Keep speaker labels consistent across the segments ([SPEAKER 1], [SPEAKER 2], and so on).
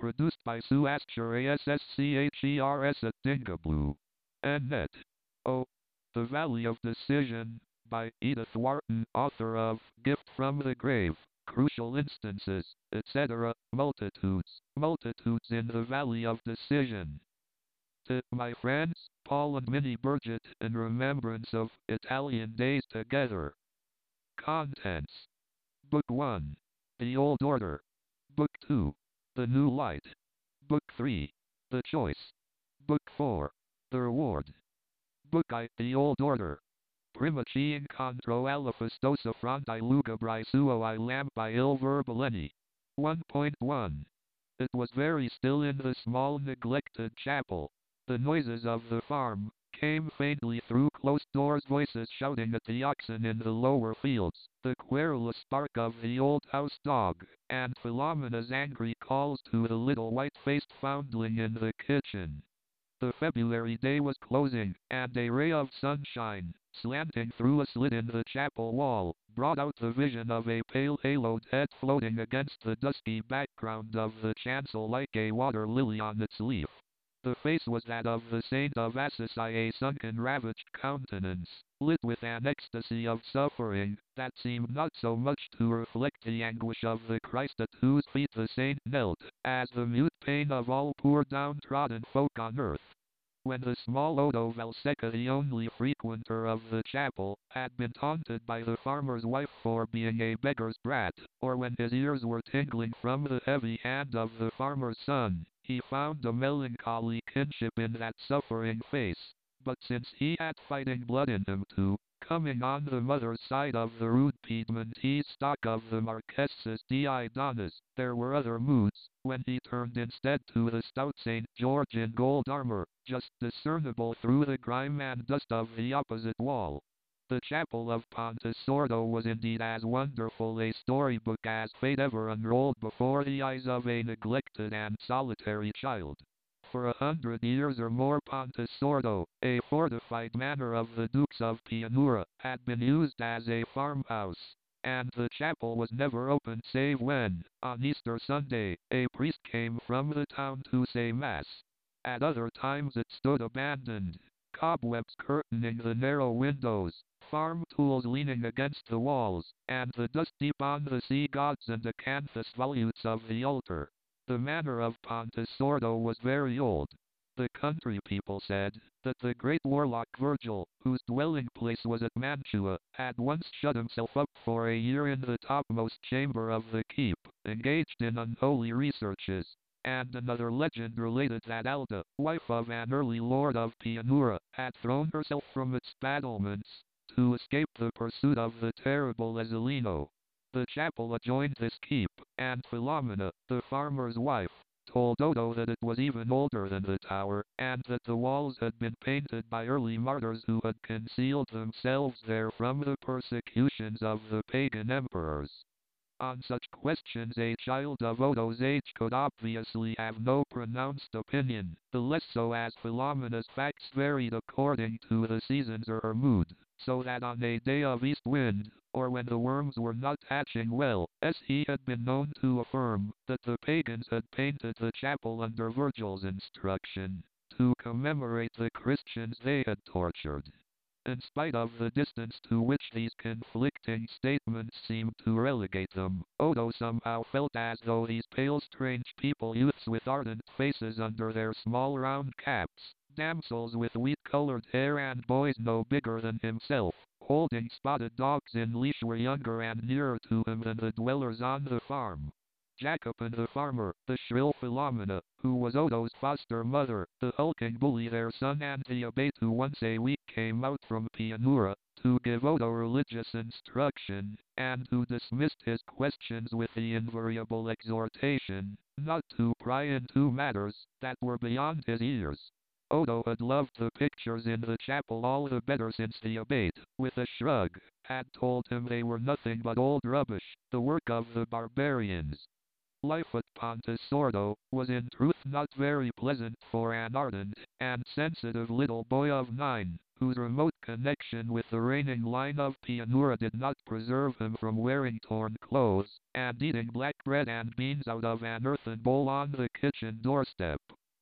[SPEAKER 1] produced by Sue Ascher ASSCHERS at Dingablue. Net. O. The Valley of Decision, by Edith Wharton, author of Gift from the Grave, Crucial Instances, etc., Multitudes in the Valley of Decision. To my friends, Paul and Minnie Burgett, in remembrance of Italian Days Together. Contents. Book 1. The Old Order. Book 2. The New Light. Book 3. The Choice. Book 4. The Reward. Book I. The Old Order. Prima ci incontro alla festosa fronte lugubri suo I lampi il verbaleni. 1.1. It was very still in the small neglected chapel. The noises of the farm came faintly through closed doors, voices shouting at the oxen in the lower fields, the querulous bark of the old house dog, and Philomena's angry calls to the little white-faced foundling in the kitchen. The February day was closing, and a ray of sunshine, slanting through a slit in the chapel wall, brought out the vision of a pale haloed head floating against the dusky background of the chancel like a water lily on its leaf. The face was that of the Saint of Assisi, a sunken, ravaged countenance, lit with an ecstasy of suffering, that seemed not so much to reflect the anguish of the Christ at whose feet the saint knelt, as the mute pain of all poor downtrodden folk on earth. When the small Odo Valsecca, the only frequenter of the chapel, had been taunted by the farmer's wife for being a beggar's brat, or when his ears were tingling from the heavy hand of the farmer's son, he found a melancholy kinship in that suffering face. But since he had fighting blood in him too, coming on the mother's side of the rude Piedmontese stock of the Marquesas di Donas, there were other moods, when he turned instead to the stout St. George in gold armor, just discernible through the grime and dust of the opposite wall. The chapel of Pontesordo was indeed as wonderful a storybook as fate ever unrolled before the eyes of a neglected and solitary child. For 100 years or more Pontesordo, a fortified manor of the Dukes of Pianura, had been used as a farmhouse, and the chapel was never opened save when, on Easter Sunday, a priest came from the town to say Mass. At other times it stood abandoned, cobwebs curtaining the narrow windows, farm tools leaning against the walls, and the dust deep on the sea gods and acanthus volutes of the altar. The manor of Pontesordo was very old. The country people said that the great warlock Virgil, whose dwelling place was at Mantua, had once shut himself up for a year in the topmost chamber of the keep, engaged in unholy researches. And another legend related that Alda, wife of an early lord of Pianura, had thrown herself from its battlements to escape the pursuit of the terrible Ezzelino. The chapel adjoined this keep, and Philomena, the farmer's wife, told Odo that it was even older than the tower, and that the walls had been painted by early martyrs who had concealed themselves there from the persecutions of the pagan emperors. On such questions a child of Odo's age could obviously have no pronounced opinion, the less so as Philomena's facts varied according to the seasons or her mood, so that on a day of east wind, or when the worms were not hatching well, as he had been known to affirm, that the pagans had painted the chapel under Virgil's instruction, to commemorate the Christians they had tortured. In spite of the distance to which these conflicting statements seemed to relegate them, Odo somehow felt as though these pale strange people, youths with ardent faces under their small round caps, damsels with wheat-colored hair and boys no bigger than himself, holding spotted dogs in leash, were younger and nearer to him than the dwellers on the farm. Jacopin the farmer, the shrill Philomena, who was Odo's foster mother, the hulking bully their son, and the abate who once a week came out from Pianura to give Odo religious instruction, and who dismissed his questions with the invariable exhortation not to pry into matters that were beyond his ears. Odo had loved the pictures in the chapel all the better since the abate, with a shrug, had told him they were nothing but old rubbish, the work of the barbarians. Life at Pontesordo was in truth not very pleasant for an ardent and sensitive little boy of 9, whose remote connection with the reigning line of Pianura did not preserve him from wearing torn clothes, and eating black bread and beans out of an earthen bowl on the kitchen doorstep.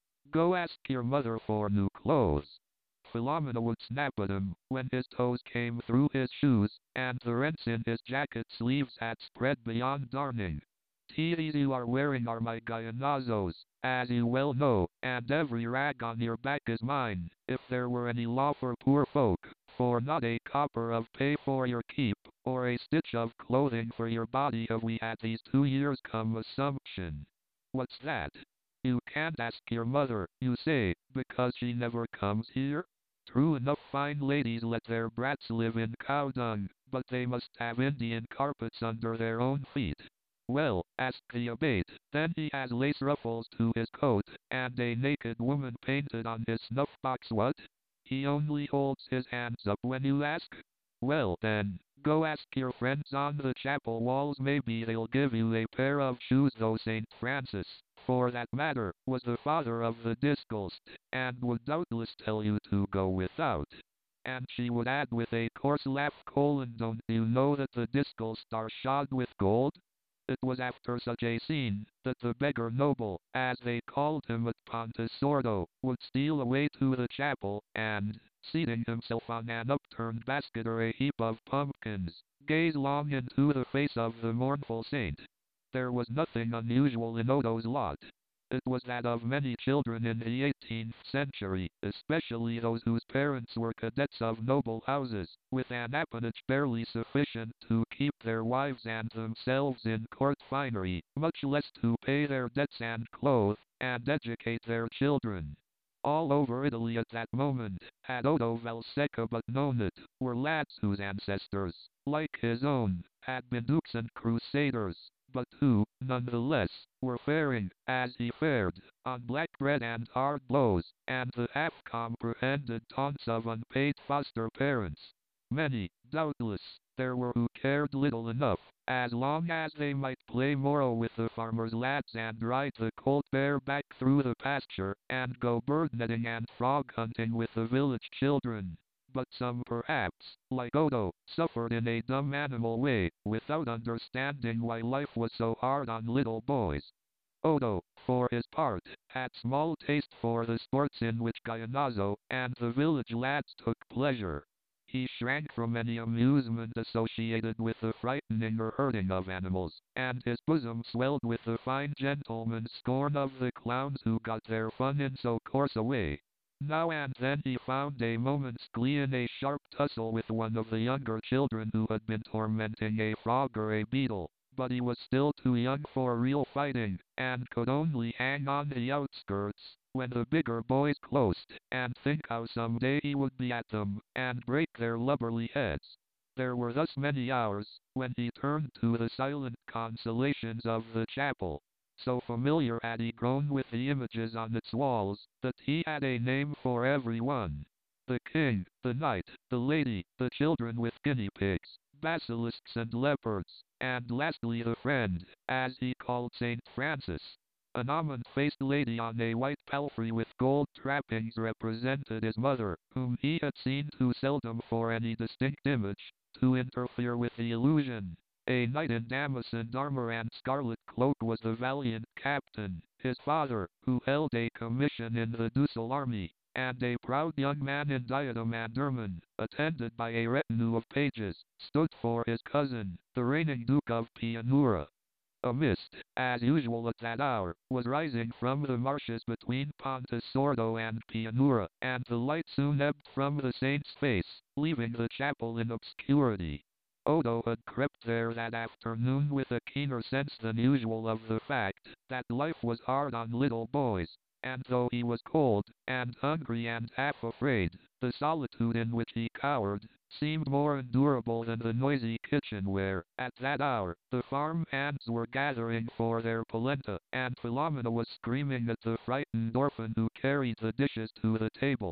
[SPEAKER 1] Go ask your mother for new clothes. Philomena would snap at him when his toes came through his shoes, and the rents in his jacket sleeves had spread beyond darning. Tees you are wearing are my Gallinazo's, as you well know, and every rag on your back is mine, if there were any law for poor folk, for not a copper of pay for your keep, or a stitch of clothing for your body have we had these 2 years come assumption. What's that? You can't ask your mother, you say, because she never comes here? True enough, fine ladies let their brats live in cow dung, but they must have Indian carpets under their own feet. Well, ask the abate, then he has lace ruffles to his coat, and a naked woman painted on his snuff box. What? He only holds his hands up when you ask? Well then, go ask your friends on the chapel walls, maybe they'll give you a pair of shoes, though St. Francis, for that matter, was the father of the Discalced, and would doubtless tell you to go without. And she would add with a coarse laugh, don't you know that the Discalced are shod with gold? It was after such a scene that the beggar noble, as they called him at Pontesordo, would steal away to the chapel, and, seating himself on an upturned basket or a heap of pumpkins, gaze long into the face of the mournful saint. There was nothing unusual in Odo's lot. It was that of many children in the 18th century, especially those whose parents were cadets of noble houses, with an appanage barely sufficient to keep their wives and themselves in court finery, much less to pay their debts and clothe, and educate their children. All over Italy at that moment, had Odo Valsecca but known it, were lads whose ancestors, like his own, had been dukes and crusaders, but who, nonetheless, were faring, as he fared, on black bread and hard blows, and the half-comprehended taunts of unpaid foster parents. Many, doubtless, there were who cared little enough, as long as they might play morrow with the farmer's lads and ride the colt bareback through the pasture, and go bird netting and frog hunting with the village children. But some perhaps, like Odo, suffered in a dumb animal way, without understanding why life was so hard on little boys. Odo, for his part, had small taste for the sports in which Gallinazo and the village lads took pleasure. He shrank from any amusement associated with the frightening or hurting of animals, and his bosom swelled with the fine gentleman's scorn of the clowns who got their fun in so coarse a way. Now and then he found a moment's glee in a sharp tussle with one of the younger children who had been tormenting a frog or a beetle, but he was still too young for real fighting, and could only hang on the outskirts, when the bigger boys closed, and think how someday he would be at them, and break their lubberly heads. There were thus many hours, when he turned to the silent consolations of the chapel. So familiar had he grown with the images on its walls, that he had a name for every one. The king, the knight, the lady, the children with guinea pigs, basilisks and leopards, and lastly the friend, as he called St. Francis. An almond-faced lady on a white palfrey with gold trappings represented his mother, whom he had seen too seldom for any distinct image to interfere with the illusion. A knight in damascened armor and scarlet cloak was the valiant captain, his father, who held a commission in the Ducal army, and a proud young man in diadem and ermine, attended by a retinue of pages, stood for his cousin, the reigning Duke of Pianura. A mist, as usual at that hour, was rising from the marshes between Pontesordo and Pianura, and the light soon ebbed from the saint's face, leaving the chapel in obscurity. Odo had crept there that afternoon with a keener sense than usual of the fact that life was hard on little boys, and though he was cold, and hungry and half afraid, the solitude in which he cowered seemed more endurable than the noisy kitchen where, at that hour, the farm hands were gathering for their polenta, and Philomena was screaming at the frightened orphan who carried the dishes to the table.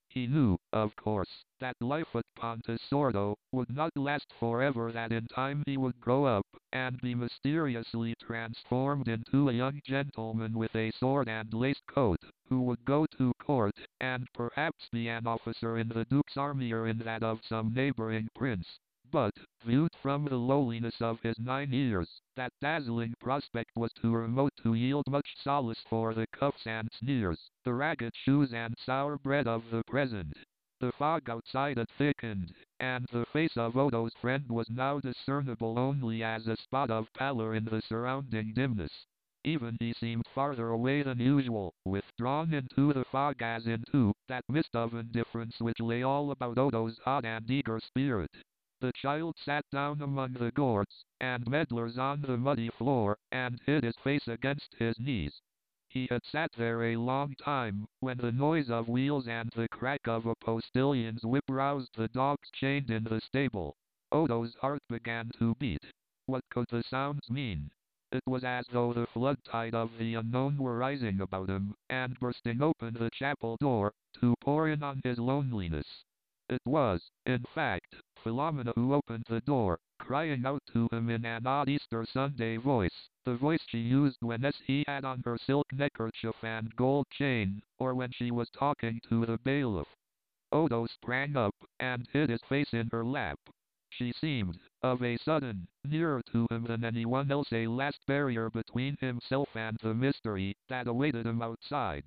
[SPEAKER 1] He knew, of course, that life at Pontesordo would not last forever, that in time he would grow up and be mysteriously transformed into a young gentleman with a sword and laced coat, who would go to court and perhaps be an officer in the Duke's army or in that of some neighboring prince. But, viewed from the lowliness of his 9 years, that dazzling prospect was too remote to yield much solace for the cuffs and sneers, the ragged shoes and sour bread of the present. The fog outside had thickened, and the face of Odo's friend was now discernible only as a spot of pallor in the surrounding dimness. Even he seemed farther away than usual, withdrawn into the fog as into that mist of indifference which lay all about Odo's hot and eager spirit. The child sat down among the gourds and medlars on the muddy floor, and hid his face against his knees. He had sat there a long time, when the noise of wheels and the crack of a postilion's whip roused the dogs chained in the stable. Odo's heart began to beat. What could the sounds mean? It was as though the flood tide of the unknown were rising about him, and bursting open the chapel door, to pour in on his loneliness. It was, in fact, Philomena who opened the door, crying out to him in an odd Easter Sunday voice, the voice she used when he had on her silk neckerchief and gold chain, or when she was talking to the bailiff. Odo sprang up, and hid his face in her lap. She seemed, of a sudden, nearer to him than anyone else, a last barrier between himself and the mystery that awaited him outside.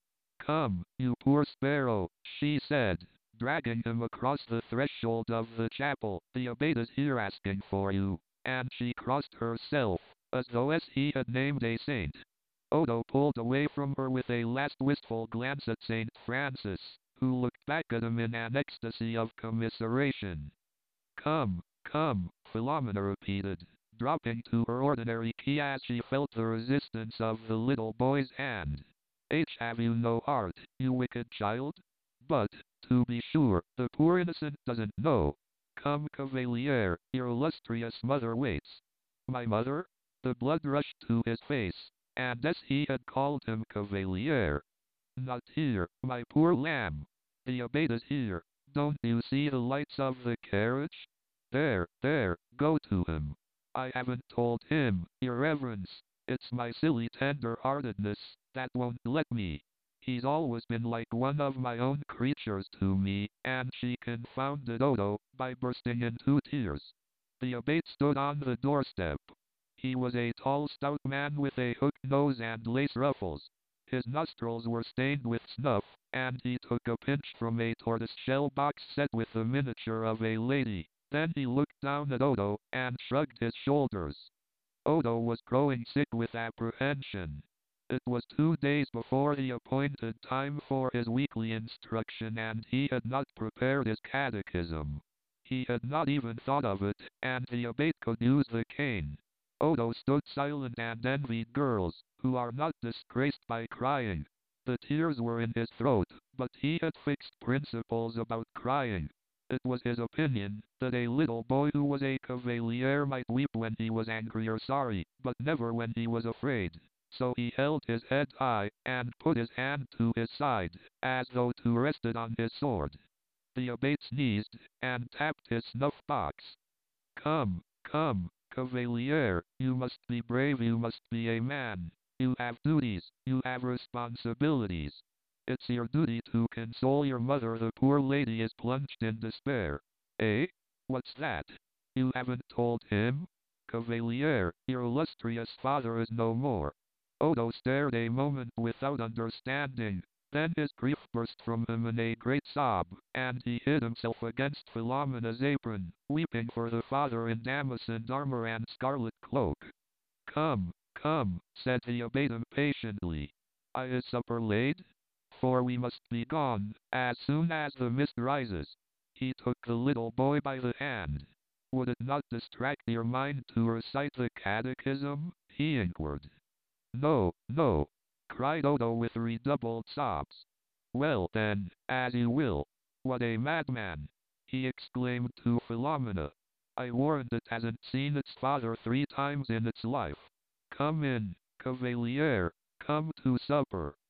[SPEAKER 1] "Come, you poor sparrow," she said, dragging him across the threshold of the chapel. "The abate is here asking for you." And she crossed herself, as though he had named a saint. Odo pulled away from her with a last wistful glance at St. Francis, who looked back at him in an ecstasy of commiseration. "Come, come," Philomena repeated, dropping to her ordinary key as she felt the resistance of the little boy's hand. Have you no heart, you wicked child? But, to be sure, the poor innocent doesn't know. Come, Cavalier, your illustrious mother waits. My mother? The blood rushed to his face, and as he had called him Cavalier. Not here, my poor lamb. The abate is here. Don't you see the lights of the carriage? There, there, go to him. I haven't told him, your reverence. It's my silly tender-heartedness that won't let me. He's always been like one of my own creatures to me," and she confounded Odo by bursting into tears. The abate stood on the doorstep. He was a tall, stout man with a hooked nose and lace ruffles. His nostrils were stained with snuff, and he took a pinch from a tortoise-shell box set with the miniature of a lady. Then he looked down at Odo, and shrugged his shoulders. Odo was growing sick with apprehension. It was 2 days before the appointed time for his weekly instruction, and he had not prepared his catechism. He had not even thought of it, and the abate could use the cane. Odo stood silent and envied girls, who are not disgraced by crying. The tears were in his throat, but he had fixed principles about crying. It was his opinion that a little boy who was a cavalier might weep when he was angry or sorry, but never when he was afraid. So he held his head high, and put his hand to his side, as though to rest it on his sword. The abate sneezed, and tapped his snuff-box. "Come, come, Cavalier, you must be brave, you must be a man. You have duties, you have responsibilities. It's your duty to console your mother. The poor lady is plunged in despair." "Eh? What's that? You haven't told him? Cavalier, your illustrious father is no more." Odo stared a moment without understanding. Then his grief burst from him in a great sob, and he hid himself against Philomena's apron, weeping for the father in damascened armor and scarlet cloak. "Come, come," said the abate impatiently. "Is supper laid? For we must be gone, as soon as the mist rises." He took the little boy by the hand. "Would it not distract your mind to recite the catechism?" he inquired. "No, no," cried Odo with redoubled sobs. "Well, then, as you will. What a madman!" he exclaimed to Philomena. "I warrant it hasn't seen its father 3 times in its life. Come in, Cavalier, come to supper."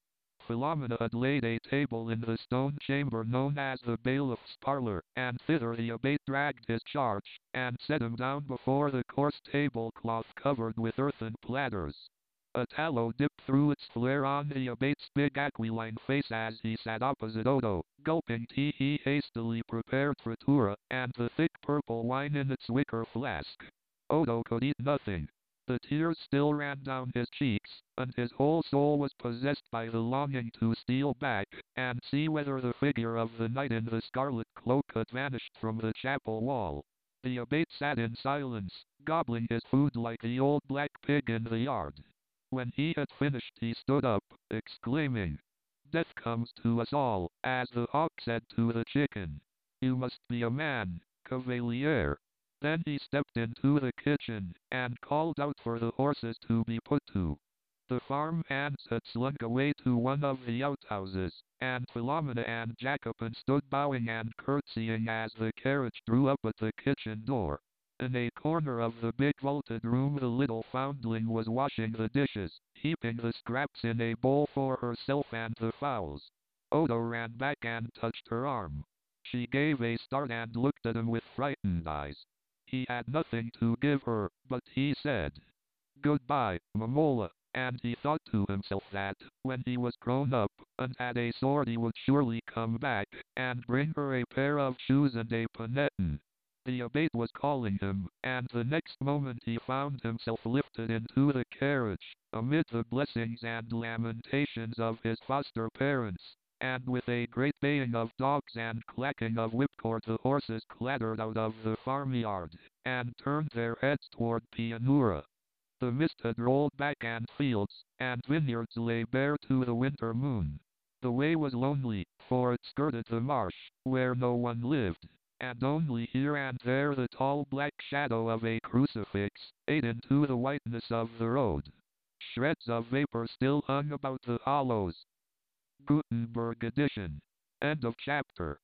[SPEAKER 1] Philomena had laid a table in the stone chamber known as the bailiff's parlor, and thither the abate dragged his charge, and set him down before the coarse tablecloth covered with earthen platters. A tallow dipped through its flare on the abate's big aquiline face as he sat opposite Odo, gulping tea he hastily prepared frittura, and the thick purple wine in its wicker flask. Odo could eat nothing. The tears still ran down his cheeks, and his whole soul was possessed by the longing to steal back, and see whether the figure of the knight in the scarlet cloak had vanished from the chapel wall. The abate sat in silence, gobbling his food like the old black pig in the yard. When he had finished he stood up, exclaiming, "Death comes to us all," as the hawk said to the chicken. "You must be a man, Cavalier." Then he stepped into the kitchen, and called out for the horses to be put to. The farm hands had slunk away to one of the outhouses, and Philomena and Jacopin stood bowing and curtsying as the carriage drew up at the kitchen door. In a corner of the big vaulted room the little foundling was washing the dishes, heaping the scraps in a bowl for herself and the fowls. Odo ran back and touched her arm. She gave a start and looked at him with frightened eyes. He had nothing to give her, but he said, "Goodbye, Momola," and he thought to himself that, when he was grown up, and had a sword he would surely come back, and bring her a pair of shoes and a panetten. The abate was calling him, and the next moment he found himself lifted into the carriage, amid the blessings and lamentations of his foster parents, and with a great baying of dogs and clacking of whipcord the horses clattered out of the farmyard, and turned their heads toward Pianura. The mist had rolled back and fields and vineyards lay bare to the winter moon. The way was lonely, for it skirted the marsh, where no one lived, and only here and there the tall black shadow of a crucifix ate into the whiteness of the road. Shreds of vapor still hung about the hollows. Gutenberg edition. End of chapter.